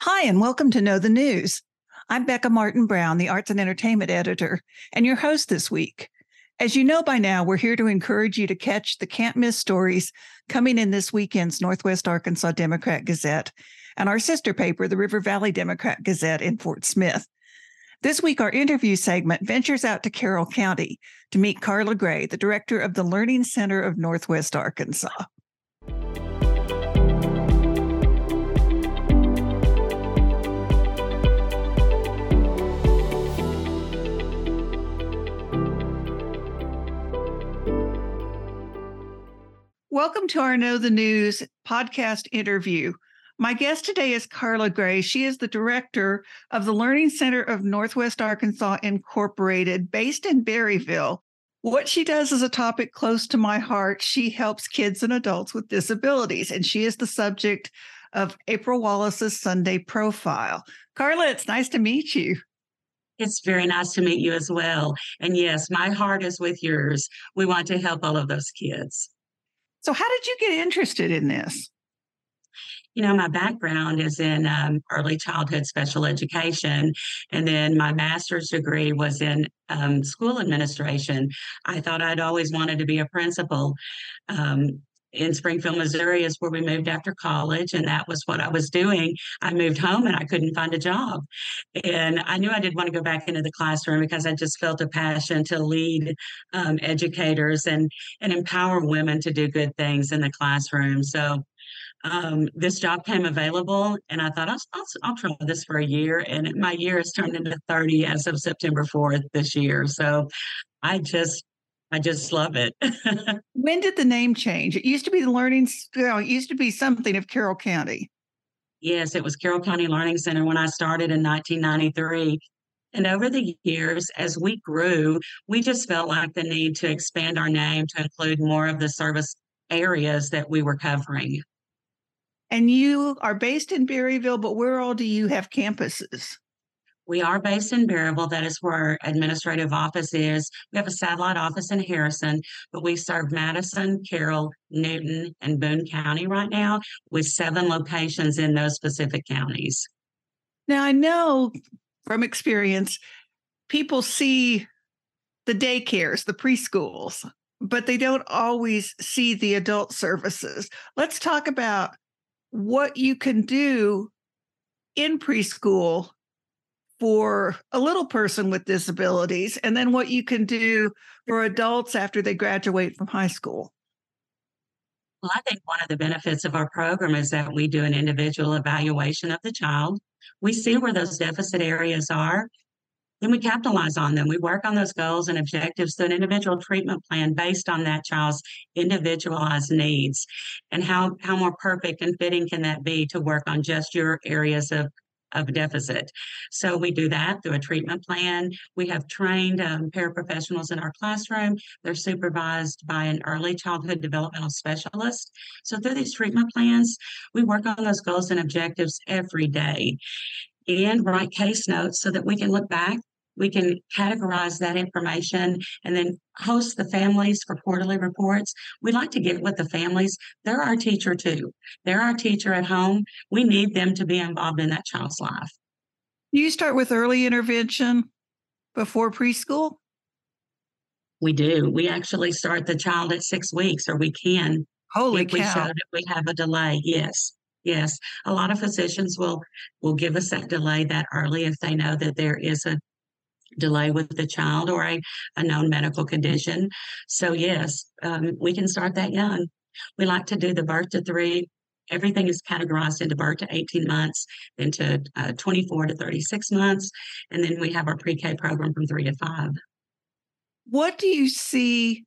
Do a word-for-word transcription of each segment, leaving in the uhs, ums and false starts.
Hi, and welcome to Know the News. I'm Becca Martin Brown, the Arts and Entertainment Editor, and your host this week. As you know by now, we're here to encourage you to catch the can't-miss stories coming in this weekend's Northwest Arkansas Democrat Gazette and our sister paper, the River Valley Democrat Gazette in Fort Smith. This week, our interview segment ventures out to Carroll County to meet Carla Gray, the director of the Learning Center of Northwest Arkansas. Welcome to our Know the News podcast interview. My guest today is Carla Gray. She is the director of the Learning Center of Northwest Arkansas Incorporated, based in Berryville. What she does is a topic close to my heart. She helps kids and adults with disabilities, and she is the subject of April Wallace's Sunday Profile. Carla, it's nice to meet you. It's very nice to meet you as well. And yes, my heart is with yours. We want to help all of those kids. So how did you get interested in this? You know, my background is in um, early childhood special education, and then my master's degree was in um, school administration. I thought I'd always wanted to be a principal. Um, in Springfield, Missouri is where we moved after college, and that was what I was doing. I moved home and I couldn't find a job. And I knew I didn't want to go back into the classroom because I just felt a passion to lead um, educators and, and empower women to do good things in the classroom. So um, this job came available, and I thought, I'll, I'll, I'll try this for a year. And my year has turned into thirty as of September fourth this year. So I just I just love it. When did the name change? It used to be the Learning, you know, it used to be something of Carroll County. Yes, it was Carroll County Learning Center when I started in nineteen ninety-three. And over the years, as we grew, we just felt like the need to expand our name to include more of the service areas that we were covering. And you are based in Berryville, but where all do you have campuses? We are based in Berryville. That is where our administrative office is. We have a satellite office in Harrison, but we serve Madison, Carroll, Newton, and Boone County right now, with seven locations in those specific counties. Now, I know from experience, people see the daycares, the preschools, but they don't always see the adult services. Let's talk about what you can do in preschool for a little person with disabilities, and then what you can do for adults after they graduate from high school. Well, I think one of the benefits of our program is that we do an individual evaluation of the child. We see where those deficit areas are, then we capitalize on them. We work on those goals and objectives through an individual treatment plan based on that child's individualized needs. And how, how more perfect and fitting can that be to work on just your areas of of deficit. So we do that through a treatment plan. We have trained um, paraprofessionals in our classroom. They're supervised by an early childhood developmental specialist. So through these treatment plans, we work on those goals and objectives every day and write case notes so that we can look back. We can categorize that information and then host the families for quarterly reports. We like to get with the families. They're our teacher too. They're our teacher at home. We need them to be involved in that child's life. You start with early intervention before preschool? We do. We actually start the child at six weeks, or we can. Holy if cow. we show that we have a delay. Yes. Yes. A lot of physicians will, will give us that delay that early if they know that there is a delay with the child or a, a known medical condition. So yes, um, we can start that young. We like to do the birth to three. Everything is categorized into birth to eighteen months, then to uh, twenty-four to thirty-six months. And then we have our pre-K program from three to five. What do you see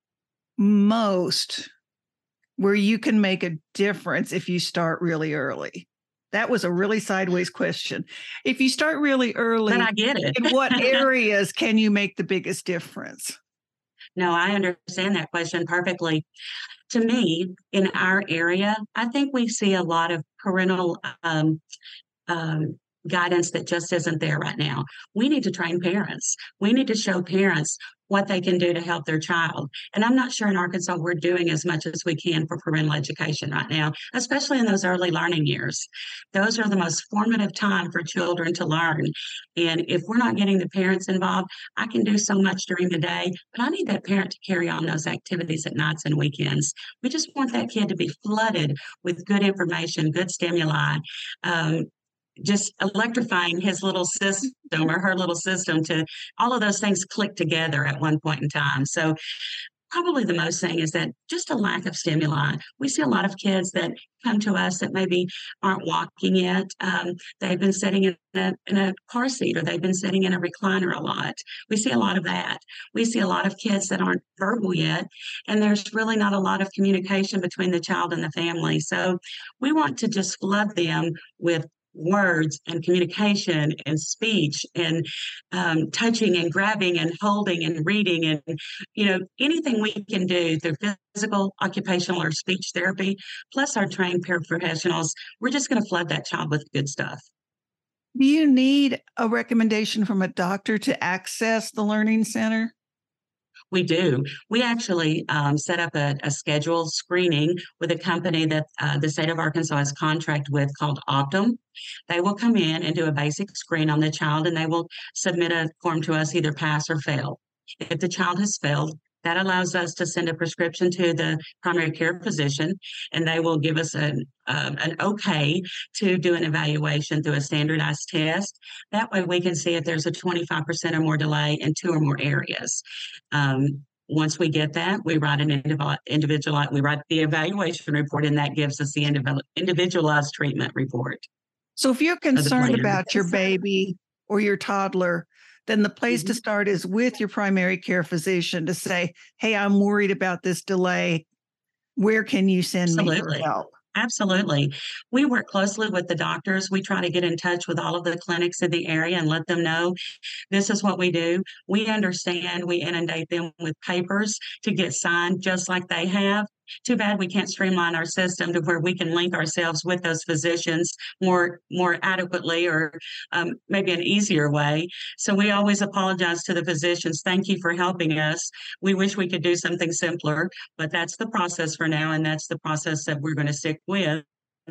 most where you can make a difference if you start really early? That was a really sideways question. If you start really early, but I get it. In what areas can you make the biggest difference? No, I understand that question perfectly. To me, in our area, I think we see a lot of parental um, um, guidance that just isn't there right now. We need to train parents. We need to show parents what they can do to help their child. And I'm not sure in Arkansas we're doing as much as we can for parental education right now, especially in those early learning years. Those are the most formative time for children to learn. And if we're not getting the parents involved, I can do so much during the day, but I need that parent to carry on those activities at nights and weekends. We just want that kid to be flooded with good information, good stimuli, um, just electrifying his little system or her little system to all of those things click together at one point in time. So probably the most thing is that just a lack of stimuli. We see a lot of kids that come to us that maybe aren't walking yet. Um, they've been sitting in a, in a car seat, or they've been sitting in a recliner a lot. We see a lot of that. We see a lot of kids that aren't verbal yet, and there's really not a lot of communication between the child and the family. So we want to just flood them with words and communication and speech and um, touching and grabbing and holding and reading, and you know, anything we can do through physical, occupational, or speech therapy, plus our trained paraprofessionals. We're just going to flood that child with good stuff. Do you need a recommendation from a doctor to access the Learning Center? We do. We actually um, set up a, a scheduled screening with a company that uh, the state of Arkansas has contract with called Optum. They will come in and do a basic screen on the child, and they will submit a form to us, either pass or fail. If the child has failed, that allows us to send a prescription to the primary care physician, and they will give us an, um, an okay to do an evaluation through a standardized test. That way we can see if there's a twenty-five percent or more delay in two or more areas. Um, once we get that, we write an individual, we write the evaluation report, and that gives us the individualized treatment report. So if you're concerned about your baby or your toddler, then the place mm-hmm. to start is with your primary care physician to say, hey, I'm worried about this delay. Where can you send Absolutely. me for help? Absolutely. We work closely with the doctors. We try to get in touch with all of the clinics in the area and let them know this is what we do. We understand. We inundate them with papers to get signed just like they have. Too bad we can't streamline our system to where we can link ourselves with those physicians more more adequately, or um, maybe an easier way. So we always apologize to the physicians. Thank you for helping us. We wish we could do something simpler, but that's the process for now, and that's the process that we're going to stick with.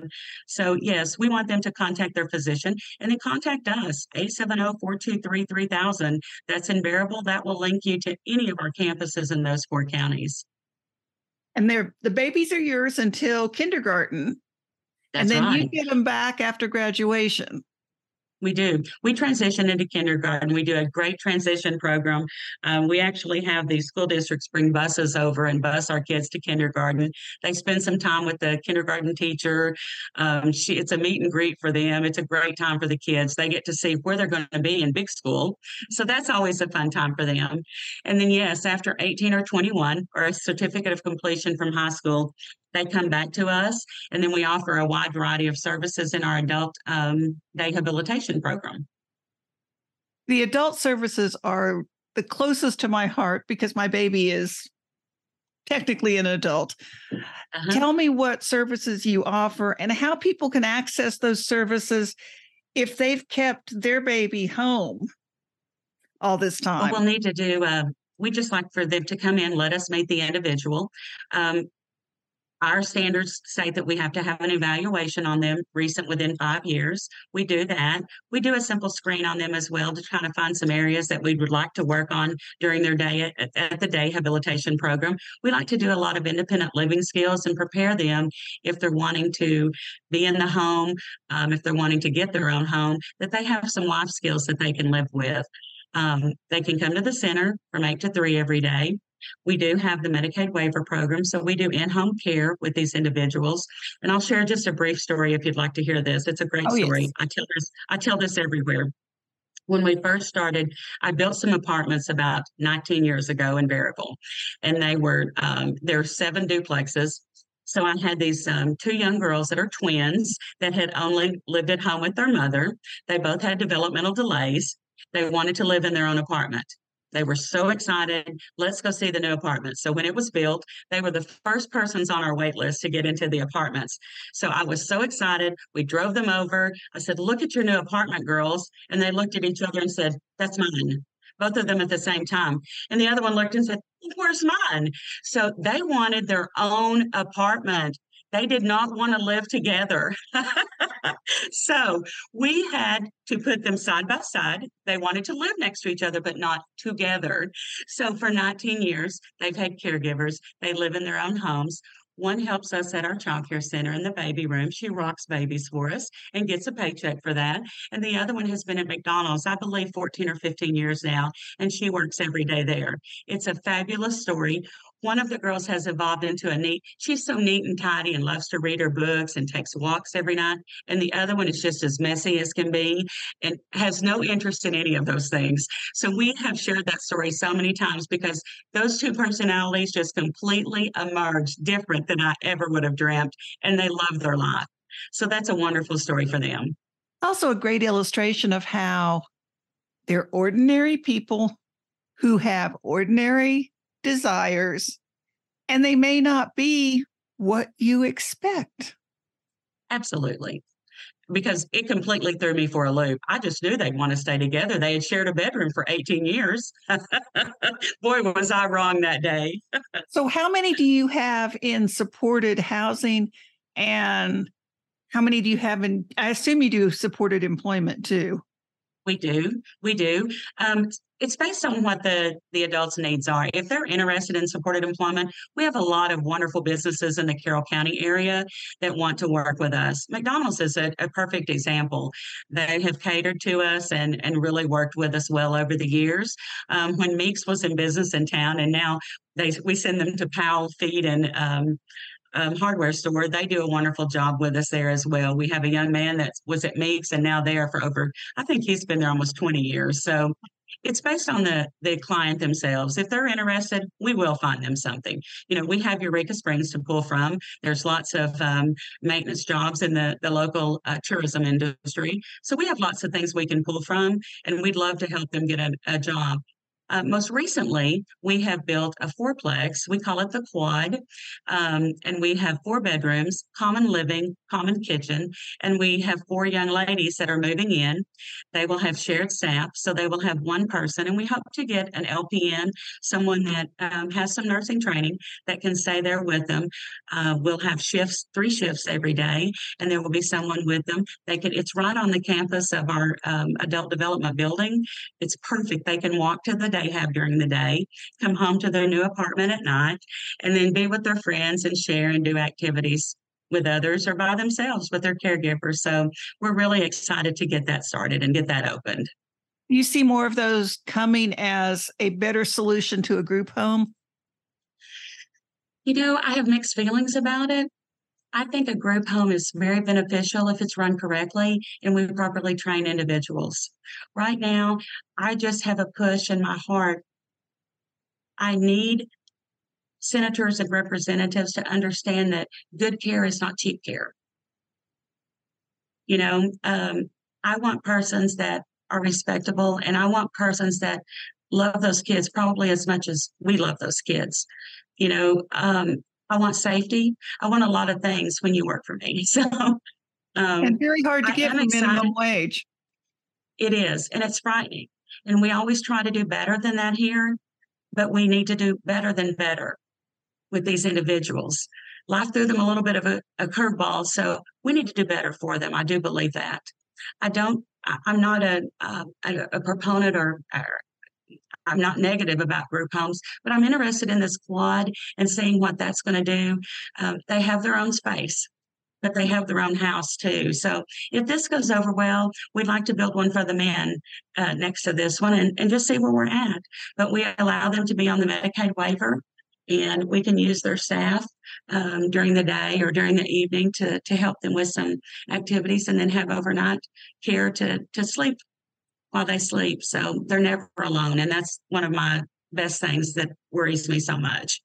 So yes, we want them to contact their physician and then contact us, eight seven zero, four two three, three thousand. That's in Bearable. That will link you to any of our campuses in those four counties. And they're, the babies are yours until kindergarten. That's and then right. You get them back after graduation. We do. We transition into kindergarten. We do a great transition program. Um, we actually have the school districts bring buses over and bus our kids to kindergarten. They spend some time with the kindergarten teacher. Um, she, it's a meet and greet for them. It's a great time for the kids. They get to see where they're going to be in big school. So that's always a fun time for them. And then, yes, after eighteen or twenty-one, or a certificate of completion from high school, they come back to us, and then we offer a wide variety of services in our adult um, rehabilitation program. The adult services are the closest to my heart because my baby is technically an adult. Uh-huh. Tell me what services you offer and how people can access those services if they've kept their baby home all this time. Well, we'll need to do, uh, we just like for them to come in, let us meet the individual. Um, Our standards say that we have to have an evaluation on them recent within five years. We do that. We do a simple screen on them as well to try to find some areas that we would like to work on during their day at, at the day rehabilitation program. We like to do a lot of independent living skills and prepare them if they're wanting to be in the home, um, if they're wanting to get their own home, that they have some life skills that they can live with. Um, they can come to the center from eight to three every day. We do have the Medicaid waiver program, so we do in-home care with these individuals. And I'll share just a brief story if you'd like to hear this. It's a great oh, story. Yes. I tell this, I tell this everywhere. When we first started, I built some apartments about nineteen years ago in Bearable, and they were um, there are seven duplexes. So I had these um, two young girls that are twins that had only lived at home with their mother. They both had developmental delays. They wanted to live in their own apartment. They were so excited. Let's go see the new apartment. So when it was built, they were the first persons on our wait list to get into the apartments. So I was so excited. We drove them over. I said, look at your new apartment, girls. And they looked at each other and said, that's mine. Both of them at the same time. And the other one looked and said, where's mine? So they wanted their own apartment. They did not want to live together. So we had to put them side by side. They wanted to live next to each other, but not together. So for nineteen years, they've had caregivers. They live in their own homes. One helps us at our child care center in the baby room. She rocks babies for us and gets a paycheck for that. And the other one has been at McDonald's, I believe, fourteen or fifteen years now, and she works every day there. It's a fabulous story. One of the girls has evolved into a neat, she's so neat and tidy and loves to read her books and takes walks every night. And the other one is just as messy as can be and has no interest in any of those things. So we have shared that story so many times because those two personalities just completely emerged different than I ever would have dreamt. And they love their life. So that's a wonderful story for them. Also a great illustration of how they're ordinary people who have ordinary desires, and they may not be what you expect. Absolutely. Because it completely threw me for a loop. I just knew they'd want to stay together. They had shared a bedroom for eighteen years. Boy, was I wrong that day. So how many do you have in supported housing, and how many do you have in, I assume you do supported employment too? We do. We do. Um, it's based on what the, the adults' needs are. If they're interested in supported employment, we have a lot of wonderful businesses in the Carroll County area that want to work with us. McDonald's is a, a perfect example. They have catered to us and, and really worked with us well over the years. Um, when Meeks was in business in town, and now they we send them to Powell Feed and um, Um, hardware store, they do a wonderful job with us there as well. We have a young man that was at Meeks and now there for over, I think he's been there almost twenty years. So it's based on the, the client themselves. If they're interested, we will find them something. You know, we have Eureka Springs to pull from. There's lots of um, maintenance jobs in the, the local uh, tourism industry. So we have lots of things we can pull from, and we'd love to help them get a, a job. Uh, most recently, we have built a fourplex. We call it the Quad, um, and we have four bedrooms, common living, common kitchen, and we have four young ladies that are moving in. They will have shared staff, so they will have one person, and we hope to get an L P N, someone that um, has some nursing training that can stay there with them. Uh, we'll have shifts, three shifts every day, and there will be someone with them. They can. It's right on the campus of our um, adult development building. It's perfect. They can walk to the day have during the day, come home to their new apartment at night, and then be with their friends and share and do activities with others or by themselves with their caregivers. So we're really excited to get that started and get that opened. You see more of those coming as a better solution to a group home? You know, I have mixed feelings about it. I think a group home is very beneficial if it's run correctly and we properly train individuals. Right now, I just have a push in my heart. I need senators and representatives to understand that good care is not cheap care. You know, um, I want persons that are respectable, and I want persons that love those kids probably as much as we love those kids. You know, um, I want safety. I want a lot of things when you work for me. So, um, and very hard to I get for minimum wage. It is, and it's frightening. And we always try to do better than that here, but we need to do better than better with these individuals. Life threw them a little bit of a, a curveball, so we need to do better for them. I do believe that. I don't. I, I'm not a, a a proponent or, or I'm not negative about group homes, but I'm interested in this Quad and seeing what that's going to do. Um, they have their own space, but they have their own house too. So if this goes over well, we'd like to build one for the men uh, next to this one and, and just see where we're at. But we allow them to be on the Medicaid waiver, and we can use their staff um, during the day or during the evening to, to help them with some activities, and then have overnight care to, to sleep while they sleep. So they're never alone. And that's one of my best things that worries me so much.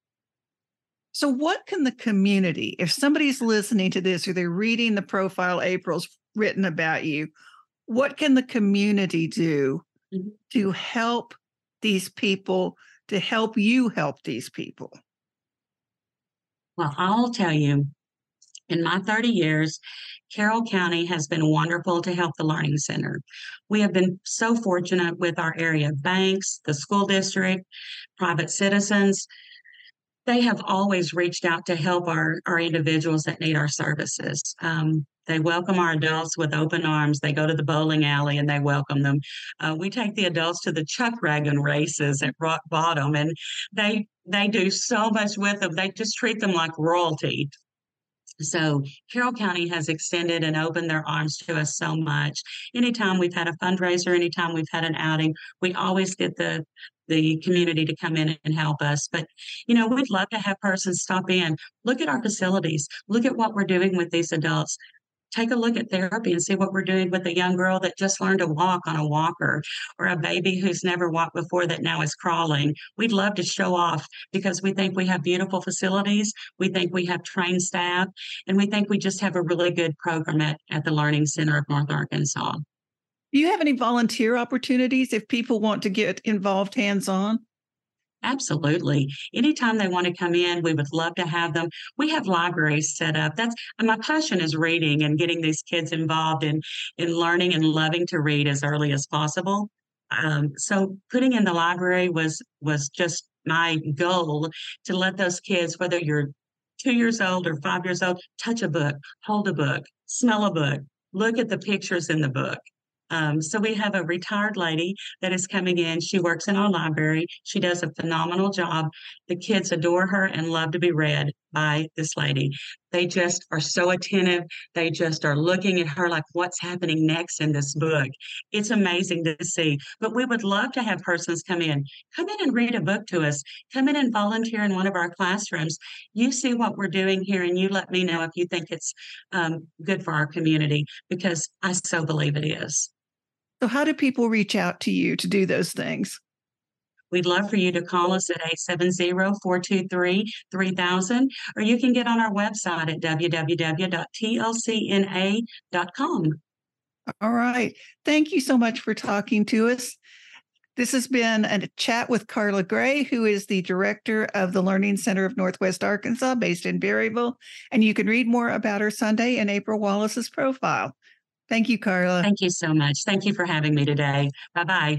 So what can the community, if somebody's listening to this or they're reading the profile April's written about you, what can the community do mm-hmm. to help these people to help you help these people? Well, I'll tell you, in my thirty years, Carroll County has been wonderful to help the Learning Center. We have been so fortunate with our area banks, the school district, private citizens. They have always reached out to help our, our individuals that need our services. Um, they welcome our adults with open arms. They go to the bowling alley and they welcome them. Uh, we take the adults to the chuck wagon races at Rock Bottom, and they they do so much with them. They just treat them like royalty. So Carroll County has extended and opened their arms to us so much. Anytime we've had a fundraiser, anytime we've had an outing, we always get the the community to come in and help us. But, you know, we'd love to have persons stop in, look at our facilities, look at what we're doing with these adults. Take a look at therapy and see what we're doing with a young girl that just learned to walk on a walker, or a baby who's never walked before that now is crawling. We'd love to show off because we think we have beautiful facilities. We think we have trained staff, and we think we just have a really good program at, at the Learning Center of North Arkansas. Do you have any volunteer opportunities if people want to get involved hands-on? Absolutely. Anytime they want to come in, we would love to have them. We have libraries set up. That's my passion is reading and getting these kids involved in in learning and loving to read as early as possible. Um, so putting in the library was was just my goal, to let those kids, whether you're two years old or five years old, touch a book, hold a book, smell a book, look at the pictures in the book. Um, so we have a retired lady that is coming in. She works in our library. She does a phenomenal job. The kids adore her and love to be read by this lady. They just are so attentive. They just are looking at her like, what's happening next in this book? It's amazing to see. But we would love to have persons come in. Come in and read a book to us. Come in and volunteer in one of our classrooms. You see what we're doing here, and you let me know if you think it's um, good for our community, because I so believe it is. So how do people reach out to you to do those things? We'd love for you to call us at eight seven zero, four two three, three thousand, or you can get on our website at w w w dot t l c n a dot com. All right. Thank you so much for talking to us. This has been a chat with Carla Gray, who is the director of the Learning Center of Northwest Arkansas, based in Berryville. And you can read more about her Sunday in April Wallace's profile. Thank you, Carla. Thank you so much. Thank you for having me today. Bye-bye.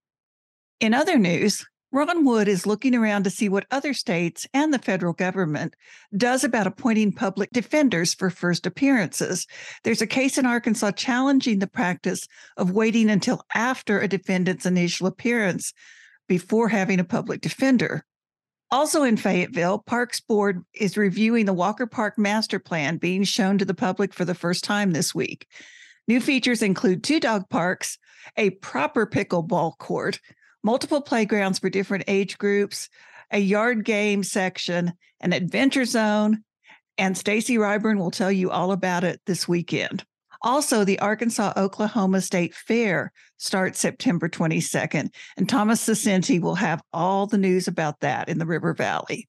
In other news, Ron Wood is looking around to see what other states and the federal government does about appointing public defenders for first appearances. There's a case in Arkansas challenging the practice of waiting until after a defendant's initial appearance before having a public defender. Also in Fayetteville, Parks Board is reviewing the Walker Park Master Plan being shown to the public for the first time this week. New features include two dog parks, a proper pickleball court, multiple playgrounds for different age groups, a yard game section, an adventure zone, and Stacy Ryburn will tell you all about it this weekend. Also, the Arkansas-Oklahoma State Fair starts September twenty-second, and Thomas Sacinti will have all the news about that in the River Valley.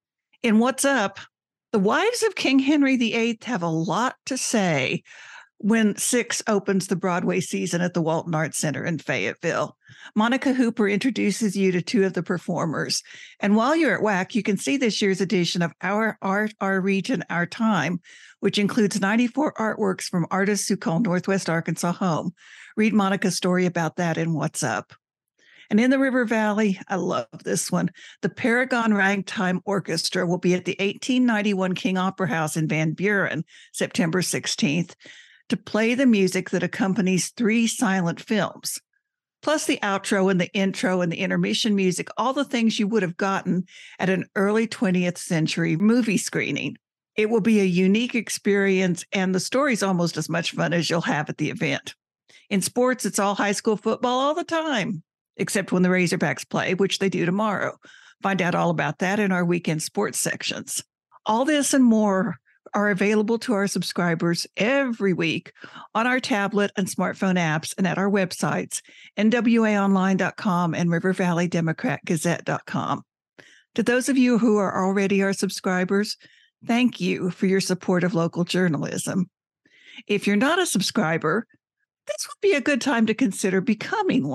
In What's Up, the wives of King Henry the Eighth have a lot to say when Six opens the Broadway season at the Walton Arts Center in Fayetteville. Monica Hooper introduces you to two of the performers. And while you're at W A C, you can see this year's edition of Our Art, Our Region, Our Time, which includes ninety-four artworks from artists who call Northwest Arkansas home. Read Monica's story about that in What's Up. And in the River Valley, I love this one. The Paragon Ragtime Orchestra will be at the eighteen ninety-one King Opera House in Van Buren, September sixteenth, to play the music that accompanies three silent films, plus the outro and the intro and the intermission music, all the things you would have gotten at an early twentieth century movie screening. It will be a unique experience, and the story's almost as much fun as you'll have at the event. In sports, it's all high school football all the time, except when the Razorbacks play, which they do tomorrow. Find out all about that in our weekend sports sections. All this and more are available to our subscribers every week on our tablet and smartphone apps and at our websites, N W A online dot com and River Valley Democrat Gazette dot com. To those of you who are already our subscribers, thank you for your support of local journalism. If you're not a subscriber, this would be a good time to consider becoming one.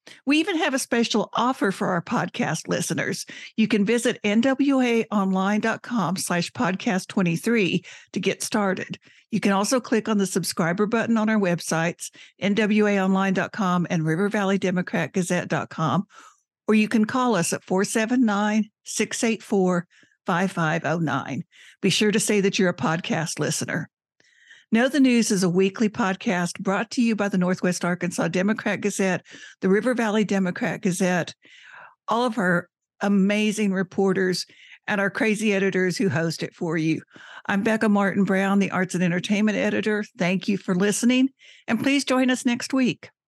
We even have a special offer for our podcast listeners. You can visit nwaonline.com slash podcast 23 to get started. You can also click on the subscriber button on our websites, N W A online dot com and river valley democrat gazette dot com, or you can call us at four seven nine, six eight four, five five zero nine. Be sure to say that you're a podcast listener. Know the News is a weekly podcast brought to you by the Northwest Arkansas Democrat Gazette, the River Valley Democrat Gazette, all of our amazing reporters, and our crazy editors who host it for you. I'm Becca Martin Brown, the Arts and Entertainment Editor. Thank you for listening, and please join us next week.